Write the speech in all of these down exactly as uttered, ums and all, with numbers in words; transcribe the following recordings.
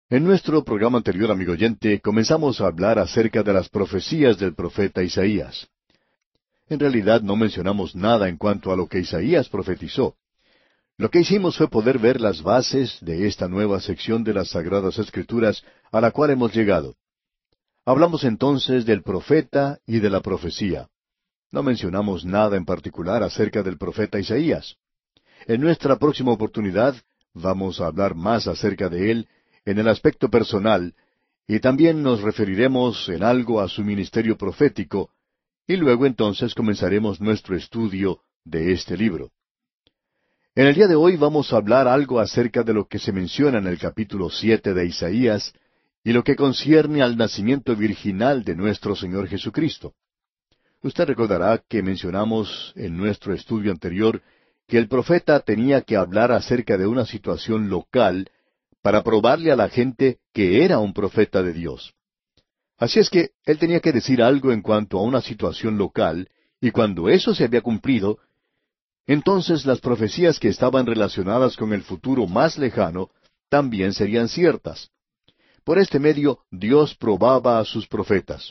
En nuestro programa anterior, amigo oyente, comenzamos a hablar acerca de las profecías del profeta Isaías. En realidad no mencionamos nada en cuanto a lo que Isaías profetizó. Lo que hicimos fue poder ver las bases de esta nueva sección de las Sagradas Escrituras a la cual hemos llegado. Hablamos entonces del profeta y de la profecía. No mencionamos nada en particular acerca del profeta Isaías. En nuestra próxima oportunidad vamos a hablar más acerca de él en el aspecto personal, y también nos referiremos en algo a su ministerio profético, y luego entonces comenzaremos nuestro estudio de este libro. En el día de hoy vamos a hablar algo acerca de lo que se menciona en el capítulo siete de Isaías, y lo que concierne al nacimiento virginal de nuestro Señor Jesucristo. Usted recordará que mencionamos en nuestro estudio anterior que el profeta tenía que hablar acerca de una situación local para probarle a la gente que era un profeta de Dios. Así es que él tenía que decir algo en cuanto a una situación local, y cuando eso se había cumplido, entonces las profecías que estaban relacionadas con el futuro más lejano también serían ciertas. Por este medio Dios probaba a sus profetas.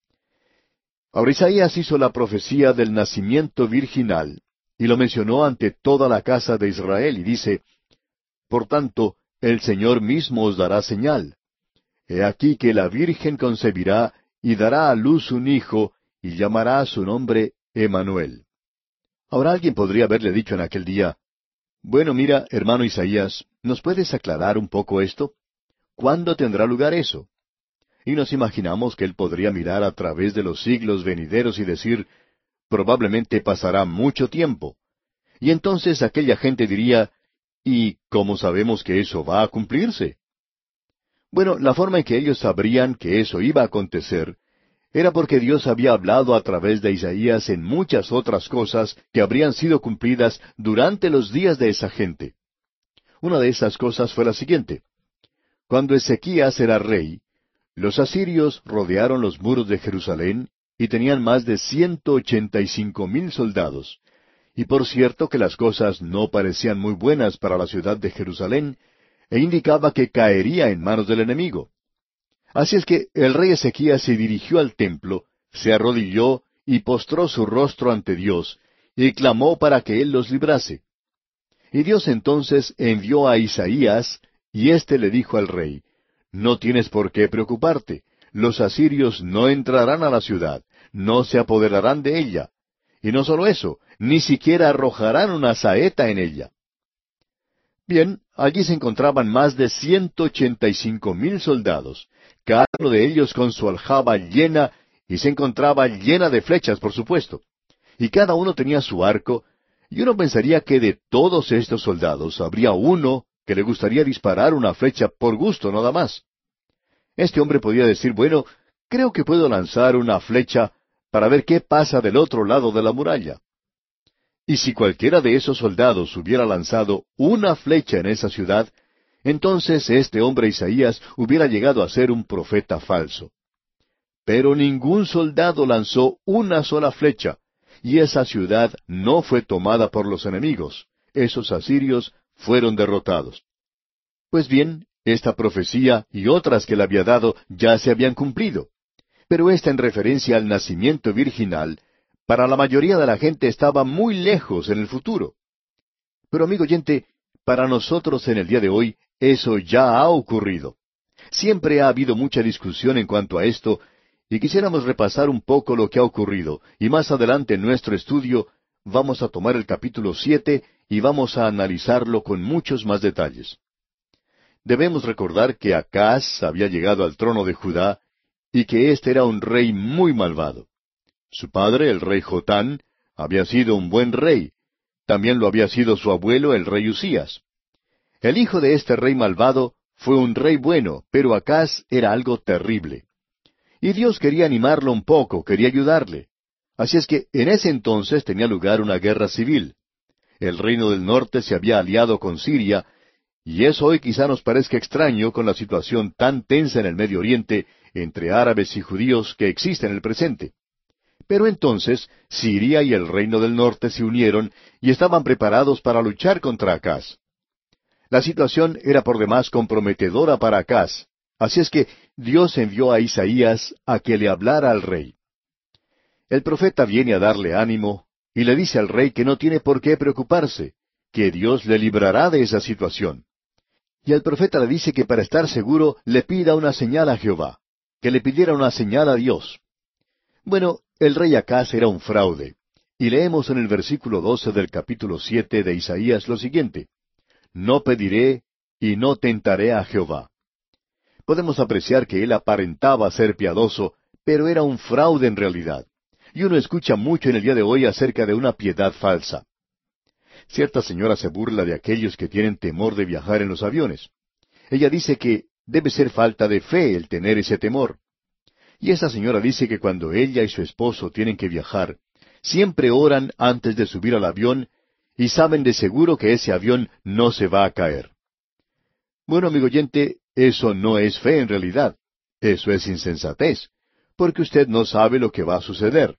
Ahora Isaías hizo la profecía del nacimiento virginal, y lo mencionó ante toda la casa de Israel, y dice, Por tanto, el Señor mismo os dará señal. He aquí que la Virgen concebirá, y dará a luz un hijo, y llamará a su nombre Emmanuel. Ahora alguien podría haberle dicho en aquel día, Bueno, mira, hermano Isaías, ¿nos puedes aclarar un poco esto? ¿Cuándo tendrá lugar eso? Y nos imaginamos que él podría mirar a través de los siglos venideros y decir, probablemente pasará mucho tiempo. Y entonces aquella gente diría, ¿y cómo sabemos que eso va a cumplirse? Bueno, la forma en que ellos sabrían que eso iba a acontecer era porque Dios había hablado a través de Isaías en muchas otras cosas que habrían sido cumplidas durante los días de esa gente. Una de esas cosas fue la siguiente. Cuando Ezequías era rey, los asirios rodearon los muros de Jerusalén y tenían más de ciento ochenta y cinco mil soldados. Y por cierto que las cosas no parecían muy buenas para la ciudad de Jerusalén, e indicaba que caería en manos del enemigo. Así es que el rey Ezequías se dirigió al templo, se arrodilló y postró su rostro ante Dios, y clamó para que él los librase. Y Dios entonces envió a Isaías, y éste le dijo al rey, No tienes por qué preocuparte, los asirios no entrarán a la ciudad, no se apoderarán de ella. Y no solo eso, ni siquiera arrojarán una saeta en ella. Bien, allí se encontraban más de ciento ochenta y cinco mil soldados, cada uno de ellos con su aljaba llena, y se encontraba llena de flechas, por supuesto. Y cada uno tenía su arco, y uno pensaría que de todos estos soldados habría uno que le gustaría disparar una flecha por gusto nada más. Este hombre podía decir, bueno, creo que puedo lanzar una flecha para ver qué pasa del otro lado de la muralla. Y si cualquiera de esos soldados hubiera lanzado una flecha en esa ciudad, entonces este hombre Isaías hubiera llegado a ser un profeta falso. Pero ningún soldado lanzó una sola flecha, y esa ciudad no fue tomada por los enemigos. Esos asirios fueron derrotados. Pues bien, esta profecía y otras que le había dado ya se habían cumplido. Pero esta en referencia al nacimiento virginal, para la mayoría de la gente estaba muy lejos en el futuro. Pero amigo oyente, para nosotros en el día de hoy, eso ya ha ocurrido. Siempre ha habido mucha discusión en cuanto a esto, y quisiéramos repasar un poco lo que ha ocurrido, y más adelante en nuestro estudio vamos a tomar el capítulo siete y vamos a analizarlo con muchos más detalles. Debemos recordar que Acaz había llegado al trono de Judá, y que éste era un rey muy malvado. Su padre, el rey Jotán, había sido un buen rey. También lo había sido su abuelo, el rey Usías. El hijo de este rey malvado fue un rey bueno, pero Acaz era algo terrible. Y Dios quería animarlo un poco, quería ayudarle. Así es que en ese entonces tenía lugar una guerra civil. El reino del norte se había aliado con Siria, y eso hoy quizá nos parezca extraño con la situación tan tensa en el Medio Oriente entre árabes y judíos que existe en el presente. Pero entonces Siria y el reino del norte se unieron y estaban preparados para luchar contra Acaz. La situación era por demás comprometedora para Acaz, así es que Dios envió a Isaías a que le hablara al rey. El profeta viene a darle ánimo y le dice al rey que no tiene por qué preocuparse, que Dios le librará de esa situación. Y el profeta le dice que para estar seguro le pida una señal a Jehová, que le pidiera una señal a Dios. Bueno, el rey Acaz era un fraude, y leemos en el versículo doce del capítulo siete de Isaías lo siguiente: No pediré y no tentaré a Jehová. Podemos apreciar que él aparentaba ser piadoso, pero era un fraude en realidad. Y uno escucha mucho en el día de hoy acerca de una piedad falsa. Cierta señora se burla de aquellos que tienen temor de viajar en los aviones. Ella dice que debe ser falta de fe el tener ese temor. Y esa señora dice que cuando ella y su esposo tienen que viajar, siempre oran antes de subir al avión y saben de seguro que ese avión no se va a caer. Bueno, amigo oyente, eso no es fe en realidad. Eso es insensatez, porque usted no sabe lo que va a suceder.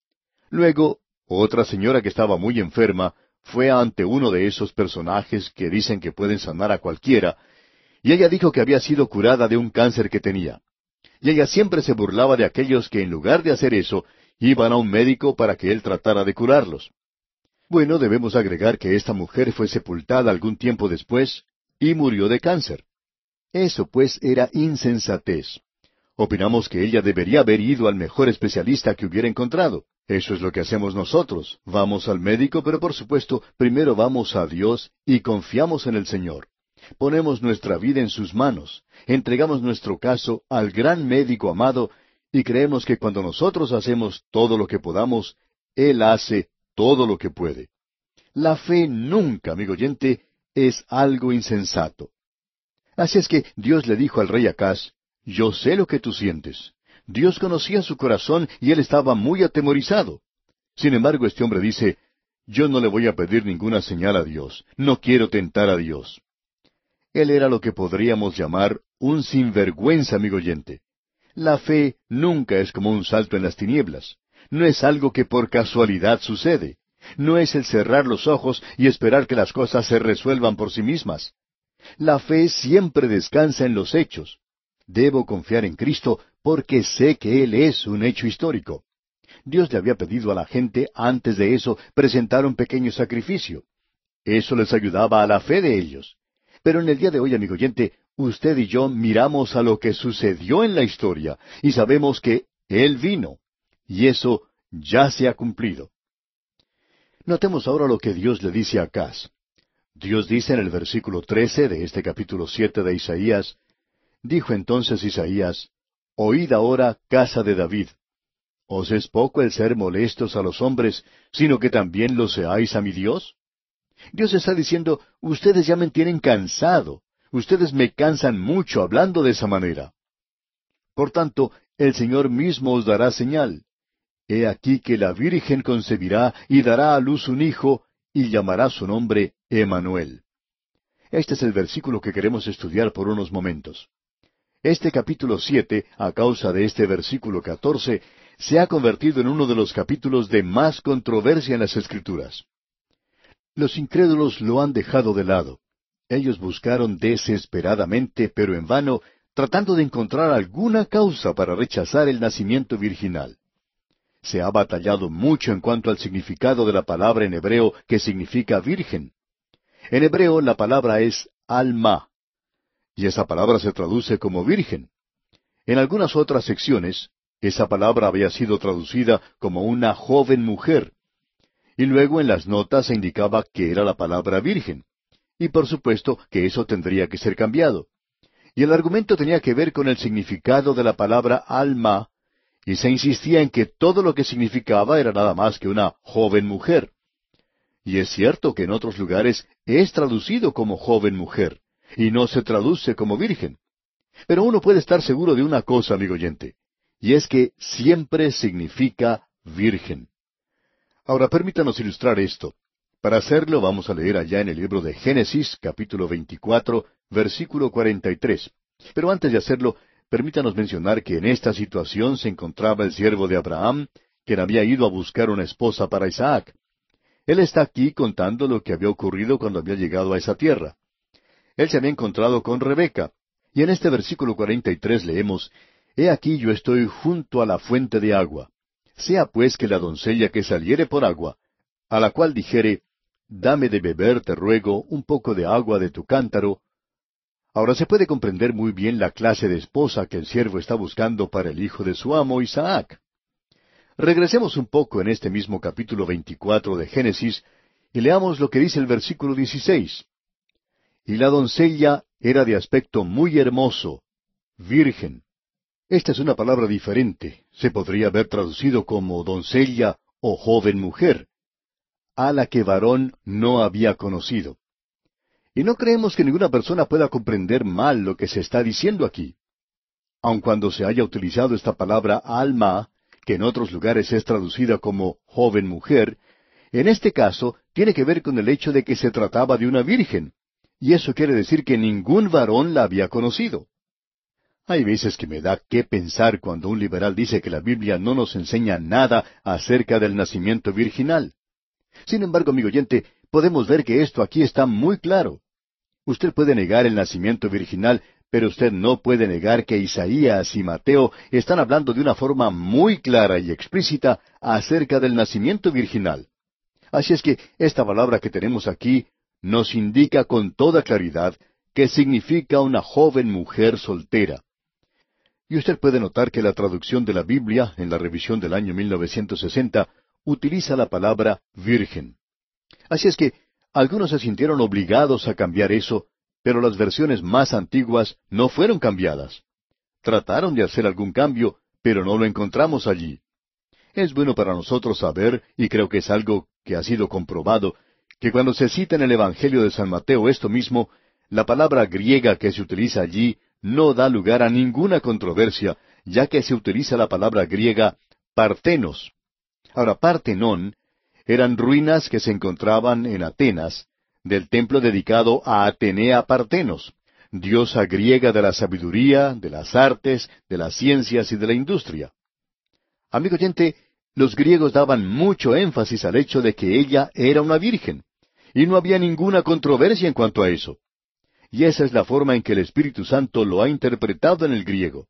Luego, otra señora que estaba muy enferma fue ante uno de esos personajes que dicen que pueden sanar a cualquiera, y ella dijo que había sido curada de un cáncer que tenía. Y ella siempre se burlaba de aquellos que en lugar de hacer eso, iban a un médico para que él tratara de curarlos. Bueno, debemos agregar que esta mujer fue sepultada algún tiempo después y murió de cáncer. Eso pues era insensatez. Opinamos que ella debería haber ido al mejor especialista que hubiera encontrado. Eso es lo que hacemos nosotros. Vamos al médico, pero por supuesto, primero vamos a Dios y confiamos en el Señor. Ponemos nuestra vida en sus manos, entregamos nuestro caso al gran médico amado y creemos que cuando nosotros hacemos todo lo que podamos, Él hace todo lo que puede. La fe nunca, amigo oyente, es algo insensato. Así es que Dios le dijo al rey Acaz: Yo sé lo que tú sientes. Dios conocía su corazón y él estaba muy atemorizado. Sin embargo, este hombre dice: Yo no le voy a pedir ninguna señal a Dios. No quiero tentar a Dios. Él era lo que podríamos llamar un sinvergüenza, amigo oyente. La fe nunca es como un salto en las tinieblas. No es algo que por casualidad sucede. No es el cerrar los ojos y esperar que las cosas se resuelvan por sí mismas. La fe siempre descansa en los hechos. Debo confiar en Cristo porque sé que Él es un hecho histórico. Dios le había pedido a la gente antes de eso presentar un pequeño sacrificio. Eso les ayudaba a la fe de ellos. Pero en el día de hoy, amigo oyente, usted y yo miramos a lo que sucedió en la historia y sabemos que Él vino. Y eso ya se ha cumplido. Notemos ahora lo que Dios le dice a Acaz. Dios dice en el versículo trece de este capítulo siete de Isaías: Dijo entonces Isaías: Oíd ahora, casa de David. ¿Os es poco el ser molestos a los hombres, sino que también lo seáis a mi Dios? Dios está diciendo: ustedes ya me tienen cansado. Ustedes me cansan mucho hablando de esa manera. Por tanto, el Señor mismo os dará señal. He aquí que la Virgen concebirá y dará a luz un hijo, y llamará su nombre Emmanuel. Este es el versículo que queremos estudiar por unos momentos. Este capítulo siete, a causa de este versículo catorce, se ha convertido en uno de los capítulos de más controversia en las Escrituras. Los incrédulos lo han dejado de lado. Ellos buscaron desesperadamente, pero en vano, tratando de encontrar alguna causa para rechazar el nacimiento virginal. Se ha batallado mucho en cuanto al significado de la palabra en hebreo que significa virgen. En hebreo la palabra es alma, y esa palabra se traduce como virgen. En algunas otras secciones, esa palabra había sido traducida como una joven mujer, y luego en las notas se indicaba que era la palabra virgen. Y por supuesto que eso tendría que ser cambiado. Y el argumento tenía que ver con el significado de la palabra alma, y se insistía en que todo lo que significaba era nada más que una joven mujer. Y es cierto que en otros lugares es traducido como joven mujer, y no se traduce como virgen. Pero uno puede estar seguro de una cosa, amigo oyente, y es que siempre significa virgen. Ahora permítanos ilustrar esto. Para hacerlo vamos a leer allá en el libro de Génesis, capítulo veinticuatro, versículo cuarenta y tres. Pero antes de hacerlo, permítanos mencionar que en esta situación se encontraba el siervo de Abraham, quien había ido a buscar una esposa para Isaac. Él está aquí contando lo que había ocurrido cuando había llegado a esa tierra. Él se había encontrado con Rebeca. Y en este versículo cuarenta y tres leemos, He aquí yo estoy junto a la fuente de agua. Sea pues que la doncella que saliere por agua, a la cual dijere, Dame de beber, te ruego, un poco de agua de tu cántaro. Ahora se puede comprender muy bien la clase de esposa que el siervo está buscando para el hijo de su amo, Isaac. Regresemos un poco en este mismo capítulo veinticuatro de Génesis y leamos lo que dice el versículo dieciséis. Y la doncella era de aspecto muy hermoso, virgen. Esta es una palabra diferente. Se podría haber traducido como doncella o joven mujer, a la que varón no había conocido. Y no creemos que ninguna persona pueda comprender mal lo que se está diciendo aquí. Aun cuando se haya utilizado esta palabra alma, que en otros lugares es traducida como joven mujer, en este caso tiene que ver con el hecho de que se trataba de una virgen, y eso quiere decir que ningún varón la había conocido. Hay veces que me da qué pensar cuando un liberal dice que la Biblia no nos enseña nada acerca del nacimiento virginal. Sin embargo, amigo oyente, podemos ver que esto aquí está muy claro. Usted puede negar el nacimiento virginal, pero usted no puede negar que Isaías y Mateo están hablando de una forma muy clara y explícita acerca del nacimiento virginal. Así es que esta palabra que tenemos aquí nos indica con toda claridad que significa una joven mujer soltera. Y usted puede notar que la traducción de la Biblia, en la revisión del año mil novecientos sesenta, utiliza la palabra virgen. Así es que algunos se sintieron obligados a cambiar eso, pero las versiones más antiguas no fueron cambiadas. Trataron de hacer algún cambio, pero no lo encontramos allí. Es bueno para nosotros saber, y creo que es algo que ha sido comprobado, que cuando se cita en el Evangelio de San Mateo esto mismo, la palabra griega que se utiliza allí no da lugar a ninguna controversia, ya que se utiliza la palabra griega partenos. Ahora, Partenón eran ruinas que se encontraban en Atenas, del templo dedicado a Atenea Partenos, diosa griega de la sabiduría, de las artes, de las ciencias y de la industria. Amigo oyente, los griegos daban mucho énfasis al hecho de que ella era una virgen, y no había ninguna controversia en cuanto a eso. Y esa es la forma en que el Espíritu Santo lo ha interpretado en el griego.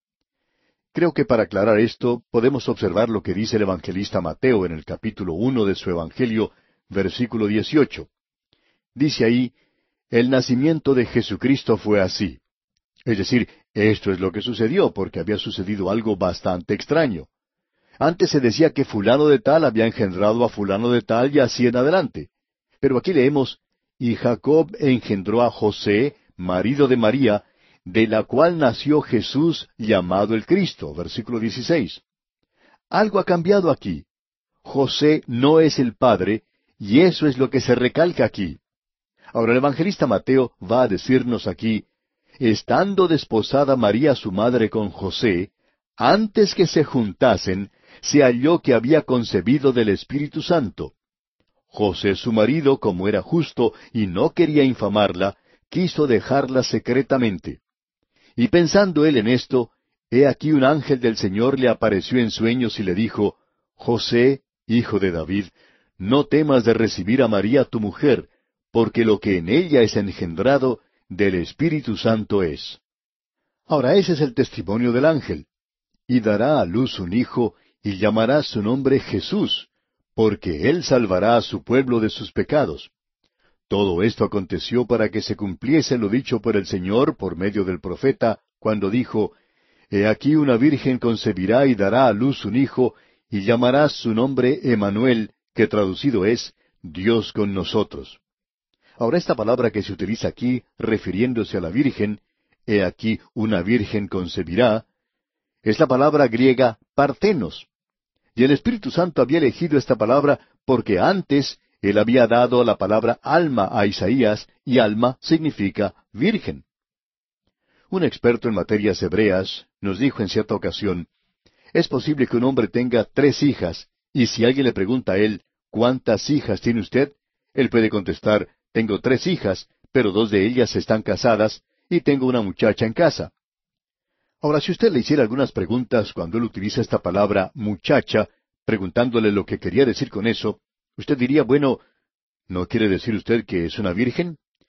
Creo que para aclarar esto, podemos observar lo que dice el evangelista Mateo en el capítulo uno de su Evangelio, versículo dieciocho. Dice ahí, el nacimiento de Jesucristo fue así. Es decir, esto es lo que sucedió, porque había sucedido algo bastante extraño. Antes se decía que fulano de tal había engendrado a fulano de tal y así en adelante. Pero aquí leemos, y Jacob engendró a José, marido de María, de la cual nació Jesús llamado el Cristo. Versículo dieciséis. Algo ha cambiado aquí. José no es el padre, y eso es lo que se recalca aquí. Ahora el evangelista Mateo va a decirnos aquí, estando desposada María su madre con José, antes que se juntasen, se halló que había concebido del Espíritu Santo. José su marido, como era justo y no quería infamarla, quiso dejarla secretamente. Y pensando él en esto, he aquí un ángel del Señor le apareció en sueños y le dijo, José, hijo de David, no temas de recibir a María tu mujer, porque lo que en ella es engendrado, del Espíritu Santo es. Ahora ese es el testimonio del ángel. Y dará a luz un hijo, y llamará su nombre Jesús, porque él salvará a su pueblo de sus pecados. Todo esto aconteció para que se cumpliese lo dicho por el Señor por medio del profeta, cuando dijo, He aquí una virgen concebirá y dará a luz un hijo, y llamará su nombre Emmanuel, que traducido es, Dios con nosotros. Ahora esta palabra que se utiliza aquí, refiriéndose a la virgen, he aquí una virgen concebirá, es la palabra griega partenos. Y el Espíritu Santo había elegido esta palabra porque antes Él había dado la palabra alma a Isaías, y alma significa virgen. Un experto en materias hebreas nos dijo en cierta ocasión, es posible que un hombre tenga tres hijas, y si alguien le pregunta a él, ¿cuántas hijas tiene usted? Él puede contestar, tengo tres hijas, pero dos de ellas están casadas, y tengo una muchacha en casa. Ahora, si usted le hiciera algunas preguntas cuando él utiliza esta palabra muchacha, preguntándole lo que quería decir con eso, usted diría, bueno, ¿no quiere decir usted que es una virgen?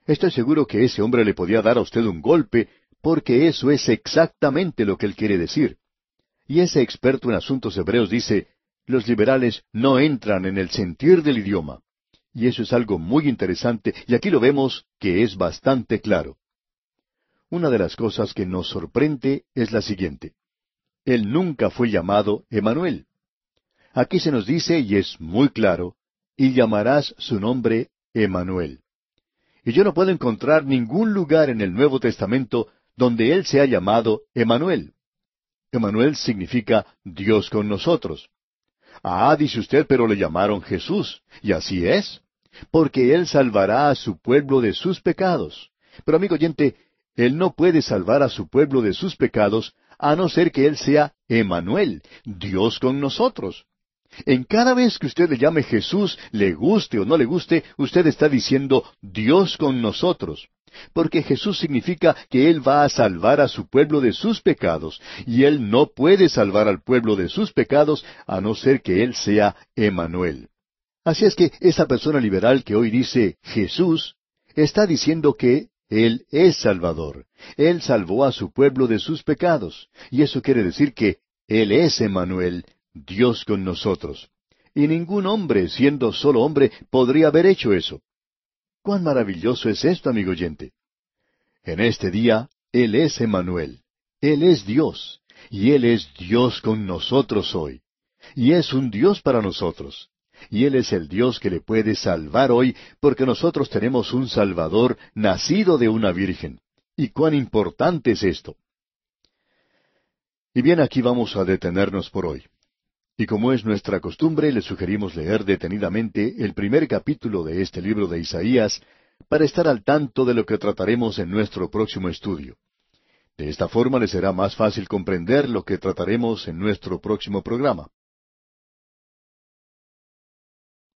Estoy seguro que ese hombre le podía dar a usted un golpe, porque eso es exactamente lo que él quiere decir. Y ese experto en asuntos hebreos dice, los liberales no entran en el sentir del idioma. Y eso es algo muy interesante, y aquí lo vemos que es bastante claro. Una de las cosas que nos sorprende es la siguiente. Él nunca fue llamado Emanuel. Aquí se nos dice, y es muy claro, y llamarás su nombre Emanuel. Y yo no puedo encontrar ningún lugar en el Nuevo Testamento donde él sea llamado Emanuel. Emanuel significa Dios con nosotros. Ah, dice usted, pero le llamaron Jesús, y así es, porque él salvará a su pueblo de sus pecados. Pero amigo oyente, él no puede salvar a su pueblo de sus pecados a no ser que él sea Emanuel, Dios con nosotros. En cada vez que usted le llame Jesús, le guste o no le guste, usted está diciendo Dios con nosotros. Porque Jesús significa que Él va a salvar a su pueblo de sus pecados, y Él no puede salvar al pueblo de sus pecados a no ser que Él sea Emanuel. Así es que esa persona liberal que hoy dice Jesús, está diciendo que Él es Salvador. Él salvó a su pueblo de sus pecados, y eso quiere decir que Él es Emanuel, Dios con nosotros. Y ningún hombre, siendo solo hombre, podría haber hecho eso. ¡Cuán maravilloso es esto, amigo oyente! En este día, Él es Emanuel. Él es Dios. Y Él es Dios con nosotros hoy. Y es un Dios para nosotros. Y Él es el Dios que le puede salvar hoy, porque nosotros tenemos un Salvador nacido de una virgen. ¿Y cuán importante es esto? Y bien, aquí vamos a detenernos por hoy. Y como es nuestra costumbre, le sugerimos leer detenidamente el primer capítulo de este libro de Isaías para estar al tanto de lo que trataremos en nuestro próximo estudio. De esta forma le será más fácil comprender lo que trataremos en nuestro próximo programa.